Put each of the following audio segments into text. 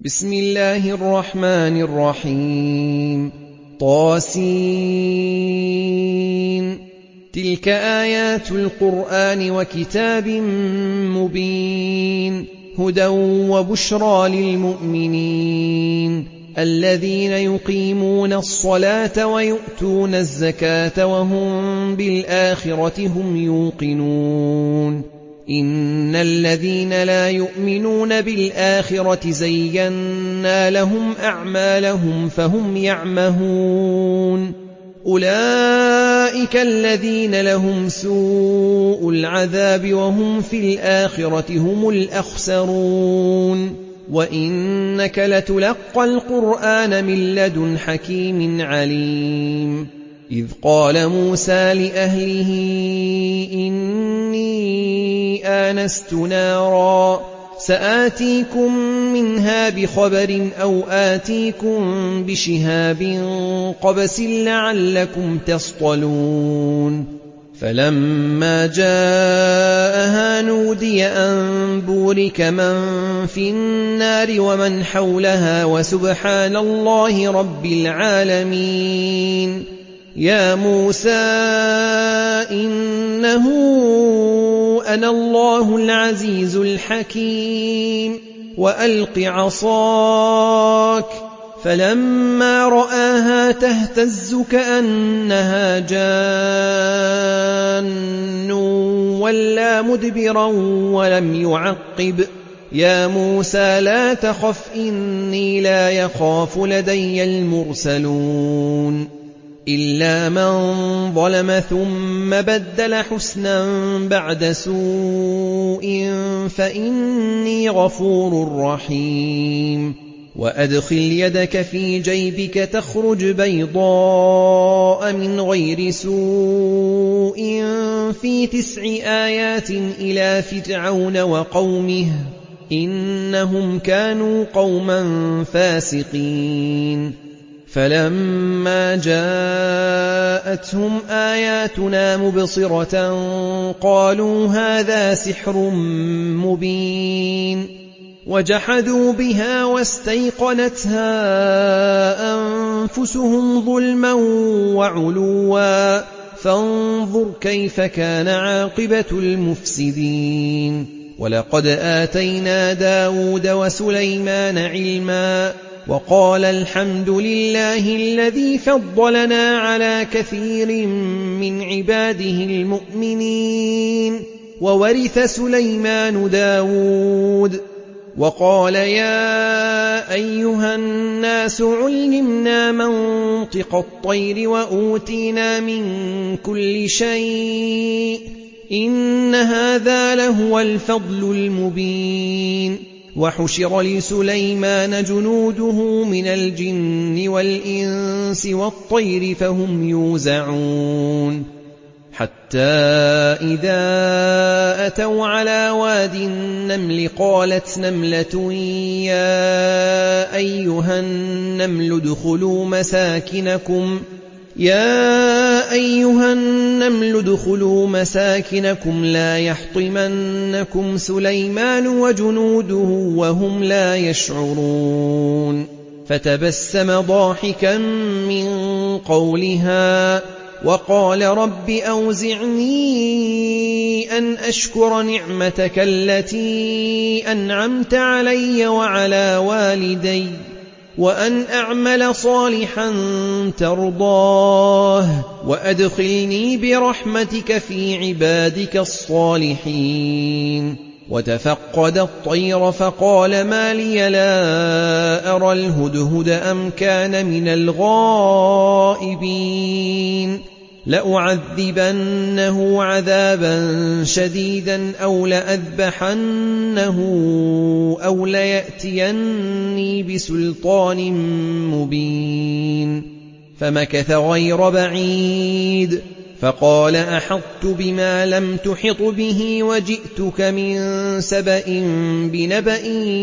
بسم الله الرحمن الرحيم طاسين تلك آيات القرآن وكتاب مبين هدى وبشرى للمؤمنين الذين يقيمون الصلاة ويؤتون الزكاة وهم بالآخرة هم يوقنون إن الذين لا يؤمنون بالآخرة زينا لهم أعمالهم فهم يعمهون أولئك الذين لهم سوء العذاب وهم في الآخرة هم الأخسرون وإنك لتلقى القرآن من لدن حكيم عليم إذ قال موسى لأهله إني آنست نارا سآتيكم منها بخبر أو آتيكم بشهاب قبس لعلكم تصطلون فلما جاءها نودي أن بورك من في النار ومن حولها وسبحان الله رب العالمين يا موسى إنه أنا الله العزيز الحكيم وألق عصاك فلما رآها تهتز كأنها جان ولا مدبرا ولم يعقب يا موسى لا تخف إني لا يخاف لدي المرسلون إلا من ظلم ثم بدل حسنا بعد سوء فإني غفور رحيم وأدخل يدك في جيبك تخرج بيضاء من غير سوء في 9 آيات إلى فرعون وقومه إنهم كانوا قوما فاسقين فلما جاءتهم آياتنا مبصرة قالوا هذا سحر مبين وجحدوا بها واستيقنتها أنفسهم ظلما وعلوا فانظر كيف كان عاقبة المفسدين ولقد آتينا داود وسليمان علما وقال الحمد لله الذي فضلنا على كثير من عباده المؤمنين وورث سليمان داود وقال يا أيها الناس علمنا منطق الطير وأوتينا من كل شيء إن هذا لهو الفضل المبين وحشر لسليمان جنوده من الجن والإنس والطير فهم يوزعون حتى إذا أتوا على واد النمل قالت نملة يا أيها النمل ادخلوا مساكنكم لا يحطمنكم سليمان وجنوده وهم لا يشعرون فتبسم ضاحكا من قولها وقال رب أوزعني أن أشكر نعمتك التي أنعمت علي وعلى والدي وأن أعمل صالحا ترضاه وأدخلني برحمتك في عبادك الصالحين وتفقد الطير فقال ما لي لا أرى الهدهد أم كان من الغائبين لأعذبنه عذابا شديدا أو لأذبحنه أو ليأتيني بسلطان مبين فمكث غير بعيد فقال أحطت بما لم تحط به وجئتك من سبأ بنبأ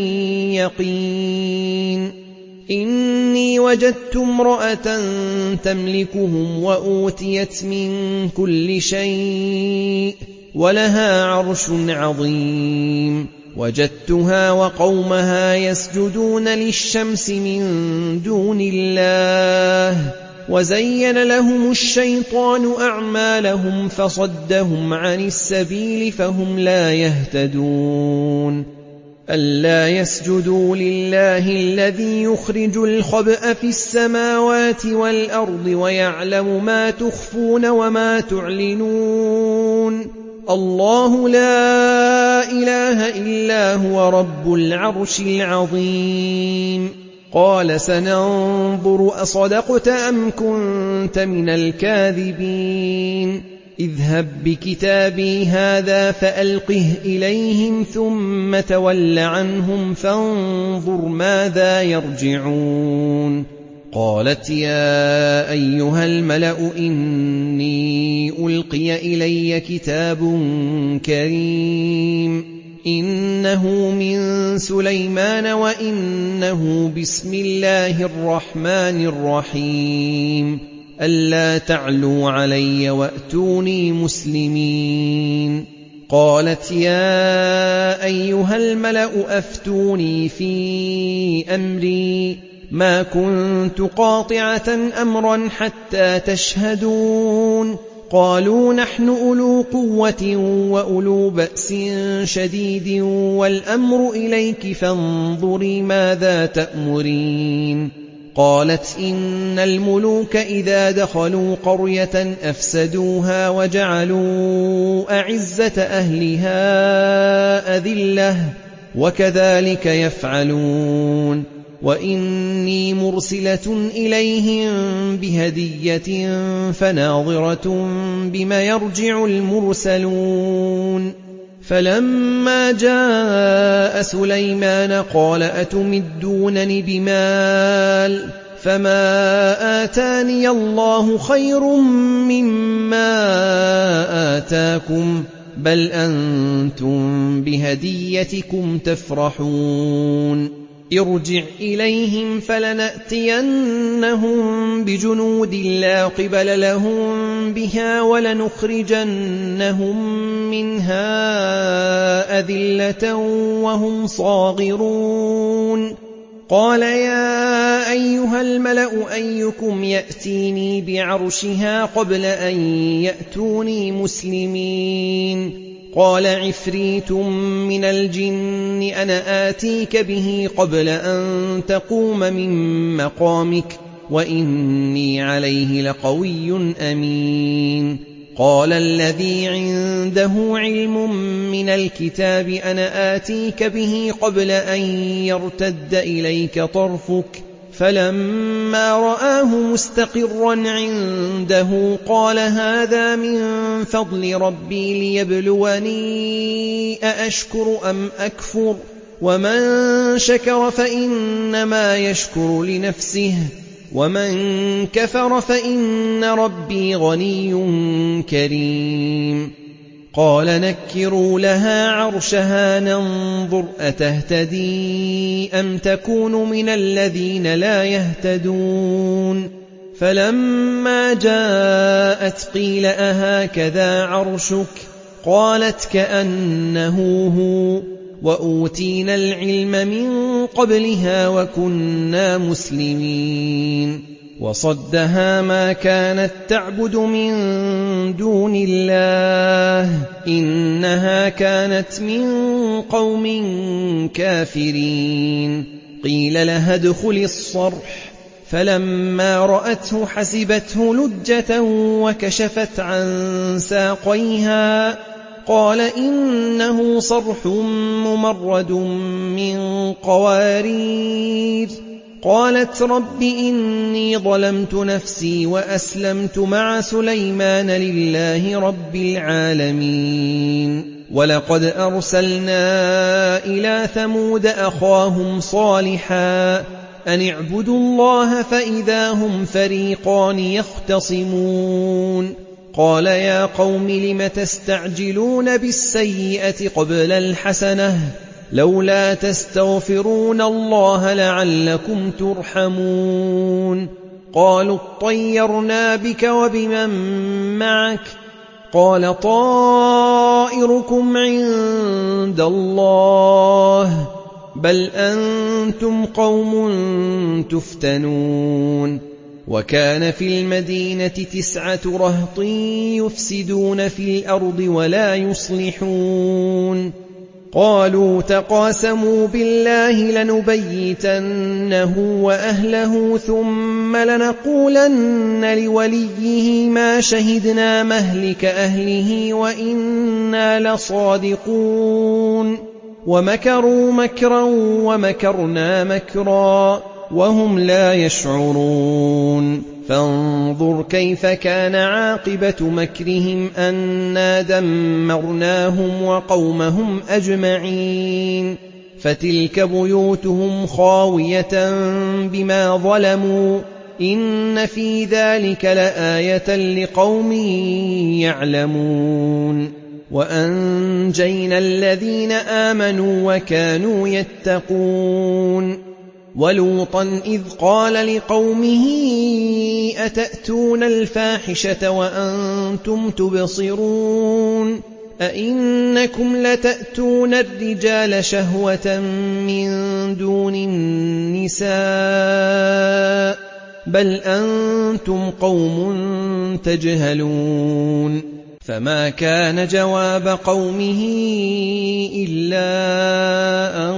يقين إني وجدت امرأة تملكهم وأوتيت من كل شيء ولها عرش عظيم وجدتها وقومها يسجدون للشمس من دون الله وزين لهم الشيطان أعمالهم فصدهم عن السبيل فهم لا يهتدون ألا يسجدوا لله الذي يخرج الخبأ في السماوات والأرض ويعلم ما تخفون وما تعلنون الله لا إله إلا هو رب العرش العظيم قال سننظر أصدقت أم كنت من الكاذبين اذهب بكتابي هذا فألقه إليهم ثم تول عنهم فانظر ماذا يرجعون قالت يا أيها الملأ إني ألقي إلي كتاب كريم إنه من سليمان وإنه بسم الله الرحمن الرحيم ألا تعلوا علي وأتوني مسلمين قالت يا أيها الملأ أفتوني في أمري ما كنت قاطعة أمرا حتى تشهدون قالوا نحن أولو قوة وأولو بأس شديد والأمر إليك فانظري ماذا تأمرين قالت إن الملوك إذا دخلوا قرية أفسدوها وجعلوا أعزة أهلها أذلة وكذلك يفعلون وإني مرسلة إليهم بهدية فناظرة بما يرجع المرسلون فلما جاء سليمان قال أتمدونني بمال فما آتاني الله خير مما آتاكم بل أنتم بهديتكم تفرحون ارجع إليهم فلنأتينهم بجنود لا قبل لهم بها ولنخرجنهم منها أذلة وهم صاغرون قال يا أيها الملأ أيكم يأتيني بعرشها قبل أن يأتوني مسلمين قال عفريت من الجن أنا آتيك به قبل أن تقوم من مقامك وإني عليه لقوي أمين قال الذي عنده علم من الكتاب أنا آتيك به قبل أن يرتد إليك طرفك فلما رآه مستقرا عنده قال هذا من فضل ربي ليبلوني أأشكر أم أكفر ومن شكر فإنما يشكر لنفسه ومن كفر فإن ربي غني كريم قال نكروا لها عرشها ننظر أتهتدي أم تكون من الذين لا يهتدون فلما جاءت قيل أهكذا عرشك قالت كأنه هو وأوتينا العلم من قبلها وكنا مسلمين وصدها ما كانت تعبد من دون الله إنها كانت من قوم كافرين قيل لها ادخل الصرح فلما رأته حسبته لجة وكشفت عن ساقيها قال إنه صرح ممرد من قوارير قالت رب إني ظلمت نفسي وأسلمت مع سليمان لله رب العالمين ولقد أرسلنا إلى ثمود أخاهم صالحا أن اعبدوا الله فإذا هم فريقان يختصمون قال يا قوم لم تستعجلون بالسيئة قبل الحسنة لولا تستغفرون الله لعلكم ترحمون قالوا اطيرنا بك وبمن معك قال طائركم عند الله بل أنتم قوم تفتنون وكان في المدينة 9 رهط يفسدون في الأرض ولا يصلحون قالوا تقاسموا بالله لنبيتنه وأهله ثم لنقولن لوليه ما شهدنا مهلك أهله وإنا لصادقون ومكروا مكرا ومكرنا مكرا وهم لا يشعرون فانظر كيف كان عاقبة مكرهم أنا دمرناهم وقومهم أجمعين فتلك بيوتهم خاوية بما ظلموا إن في ذلك لآية لقوم يعلمون وأنجينا الذين آمنوا وكانوا يتقون ولوطا إذ قال لقومه أتأتون الفاحشة وأنتم تبصرون أئنكم لتأتون الرجال شهوة من دون النساء بل أنتم قوم تجهلون فما كان جواب قومه إلا أن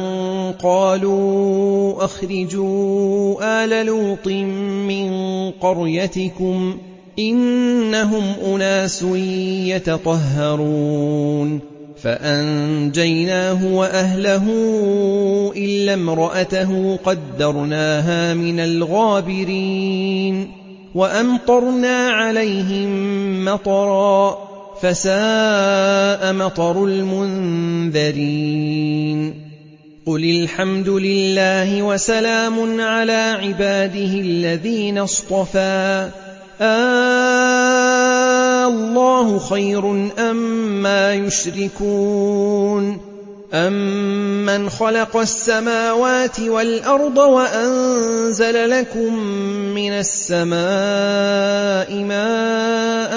قالوا أخرجوا آل لوط من قريتكم إنهم أناس يتطهرون فأنجيناه وأهله إلا امرأته قدرناها من الغابرين وأمطرنا عليهم مطرا فساء مطر المنذرين قل الحمد لله وسلام على عباده الذين اصطفى الله خير أما يشركون أمن خلق السماوات والأرض وأنزل لكم من السماء ماء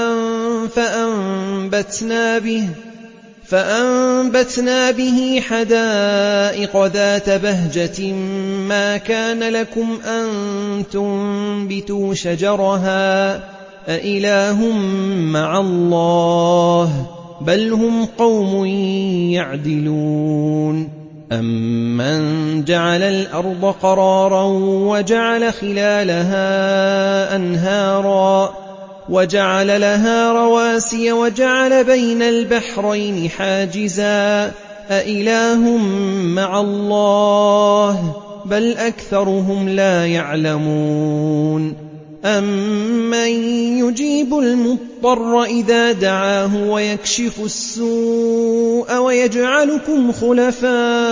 فأنبتنا به حدائق ذات بهجة ما كان لكم أن تنبتوا شجرها أإله مع الله بل هم قوم يعدلون أمن جعل الأرض قرارا وجعل خلالها أنهارا وجعل لها رواسي وجعل بين البحرين حاجزا أإله مع الله بل أكثرهم لا يعلمون أمن يجيب المضطر إذا دعاه ويكشف السوء ويجعلكم خلفاء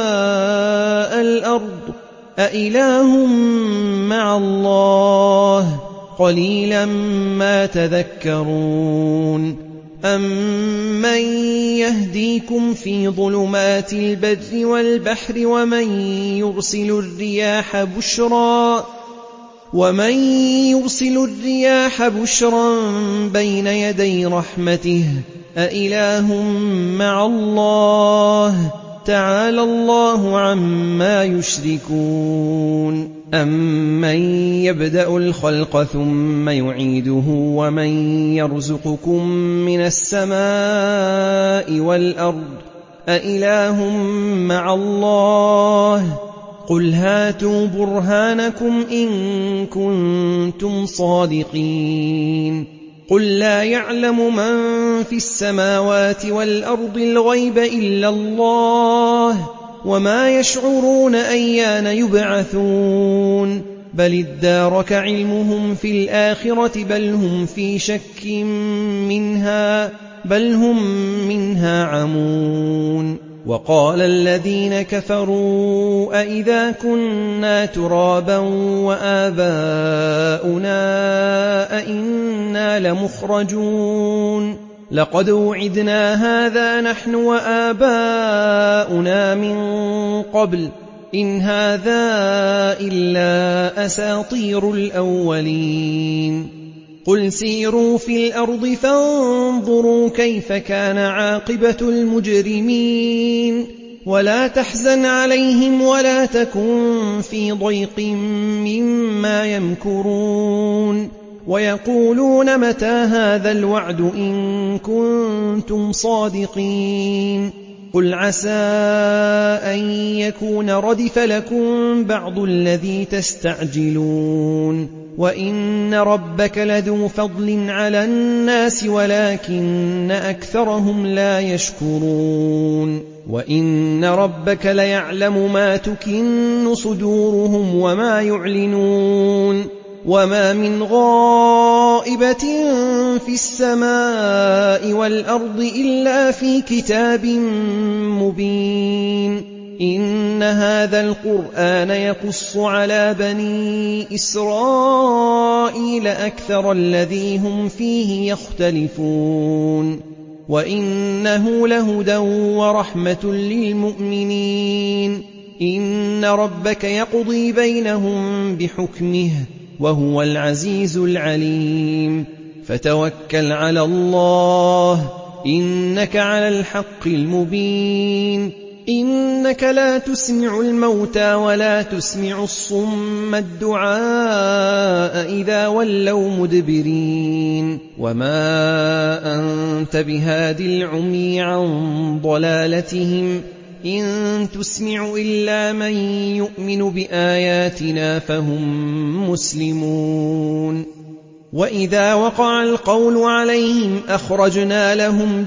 الأرض أإله مع الله قليلا ما تذكرون أمن يهديكم في ظلمات البر والبحر ومن يرسل الرياح بشرا بين يدي رحمته أإله مع الله تعالى الله عما يشركون أمن يبدأ الخلق ثم يعيده ومن يرزقكم من السماء والأرض أإله مع الله قل هاتوا برهانكم إن كنتم صادقين قل لا يعلم من في السماوات والأرض الغيب إلا الله وما يشعرون أيان يبعثون بل ادارك علمهم في الآخرة بل هم في شك منها بل هم منها عمون وقال الذين كفروا أئذا كنا ترابا وآباؤنا أئنا لمخرجون لقد وعدنا هذا نحن وآباؤنا من قبل إن هذا إلا أساطير الأولين قل سيروا في الأرض فانظروا كيف كان عاقبة المجرمين ولا تحزن عليهم ولا تكن في ضيق مما يمكرون ويقولون متى هذا الوعد إن كنتم صادقين قل عسى أن يكون ردف لكم بعض الذي تستعجلون وإن ربك لذو فضل على الناس ولكن أكثرهم لا يشكرون وإن ربك ليعلم ما تكن صدورهم وما يعلنون وما من غائبة في السماء والأرض إلا في كتاب مبين إن هذا القرآن يقص على بني إسرائيل أكثر الذي هم فيه يختلفون وإنه لهدى ورحمة للمؤمنين إن ربك يقضي بينهم بحكمه وهو العزيز العليم فتوكل على الله إنك على الحق المبين إنك لا تسمع الموتى ولا تسمع الصم الدعاء إذا ولوا مدبرين وما أنت بهاد العمي عن ضلالتهم إن تسمع إلا من يؤمن بآياتنا فهم مسلمون وإذا وقع القول عليهم أخرجنا لهم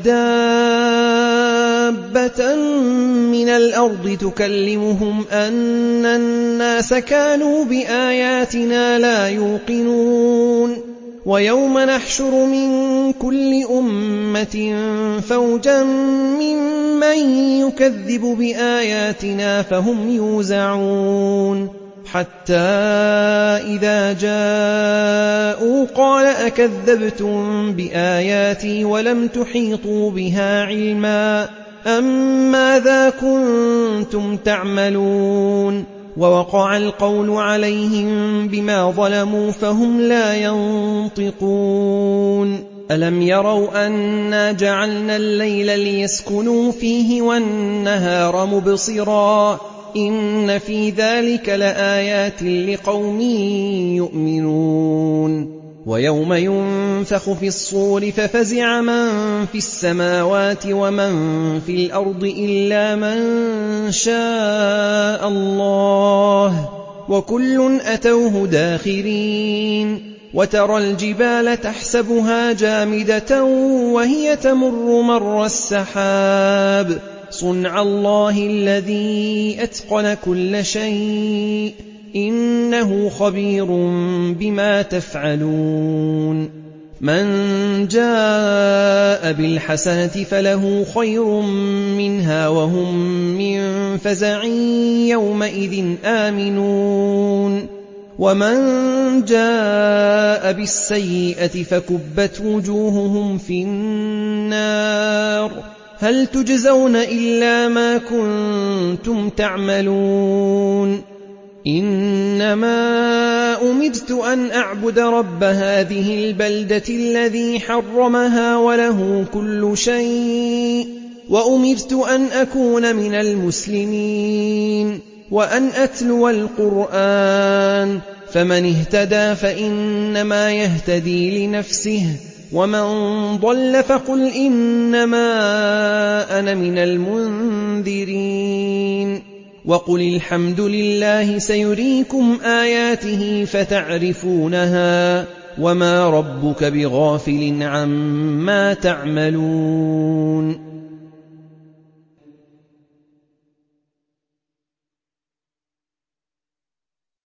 دابة من الأرض تكلمهم أن الناس كانوا بآياتنا لا يوقنون ويوم نحشر من كل أمة فوجا ممن يكذب بآياتنا فهم يوزعون حتى إذا جاءوا قال أكذبتم بآياتي ولم تحيطوا بها علما أم ماذا كنتم تعملون ووقع القول عليهم بما ظلموا فهم لا ينطقون ألم يروا أنا جعلنا الليل ليسكنوا فيه والنهار مبصرا إن في ذلك لآيات لقوم يؤمنون ويوم ينفخ في الصور ففزع من في السماوات ومن في الأرض إلا من شاء الله وكل أتوه داخرين وترى الجبال تحسبها جامدة وهي تمر مر السحاب صنع الله الذي أتقن كل شيء إنه خبير بما تفعلون من جاء بالحسنة فله خير منها وهم من فزع يومئذ آمنون ومن جاء بالسيئة فكبت وجوههم في النار هل تجزون إلا ما كنتم تعملون إنما أمرت أن أعبد رب هذه البلدة الذي حرمها وله كل شيء وأمرت أن أكون من المسلمين وأن أتلو القرآن فمن اهتدى فإنما يهتدي لنفسه ومن ضل فقل إنما أنا من المنذرين وقل الحمد لله سيريكم آياته فتعرفونها وما ربك بغافل عما تعملون